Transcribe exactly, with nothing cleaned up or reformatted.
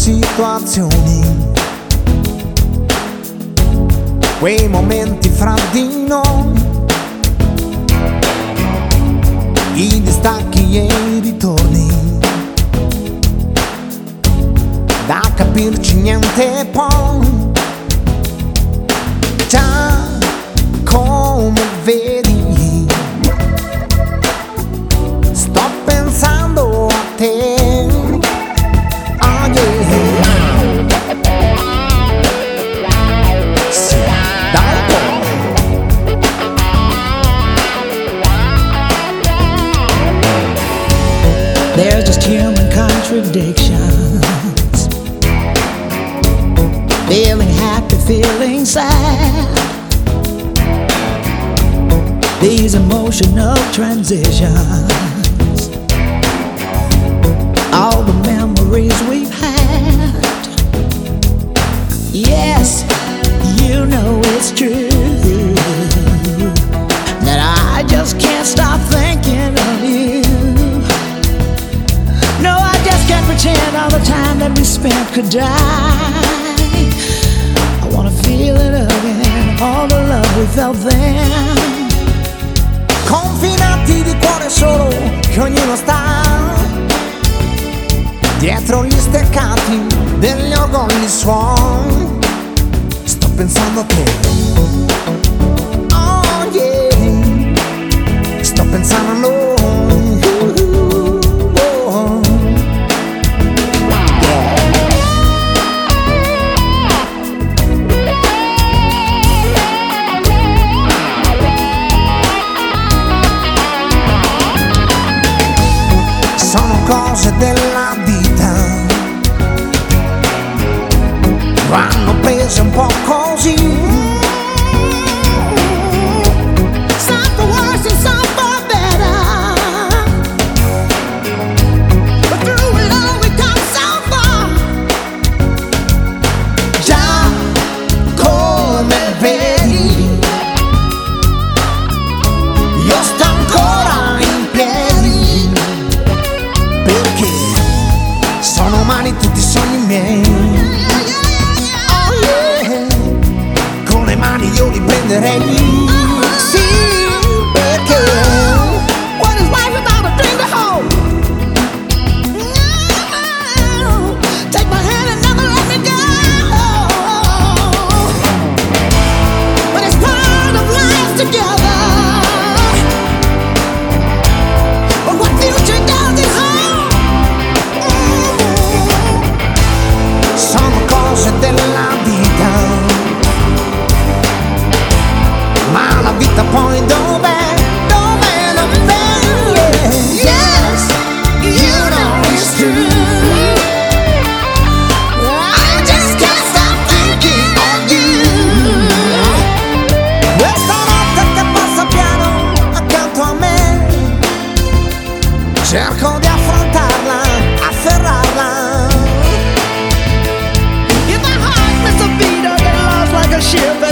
situazioni, quei momenti fra di noi, i distacchi e i ritorni, da capirci niente poi. Già come vedi, sto pensando a te. Oh yeah. Sì, da un po'. There's just human contradictions, feeling happy, feeling sad. These emotional transitions, all the memories we've had. Yes, you know it's true that I just can't stop thinking of you. No, I just can't pretend all the time that we spent could die. I wanna feel it again, all the love we felt then. Confinati di cuore solo, che ognuno sta dietro gli steccati degli orgogli suoi. Sto pensando a te. Oh yeah. Sto pensando a noi. Cose della vita vanno prese un po' così. Some for worse and some for better, but through it all we come so far. Già come vedi, io sto ancora in piedi, perché sono umani tutti i sogni miei. Oh yeah. Con le mani io li prenderei. Sì, perché What is life without a dream to hold? No, take my hand and never let me go. But it's part of life together. But what future does it hold? sono cose della vita, ma la vita poi dov'è? Dov'è? Dov'è? Yeah. Yes, you know it's true. I just can't stop thinking of you. Questa notte che passa piano accanto a me, cerco di affrontarla, afferrarla. If my heart missed a beat or get lost like a ship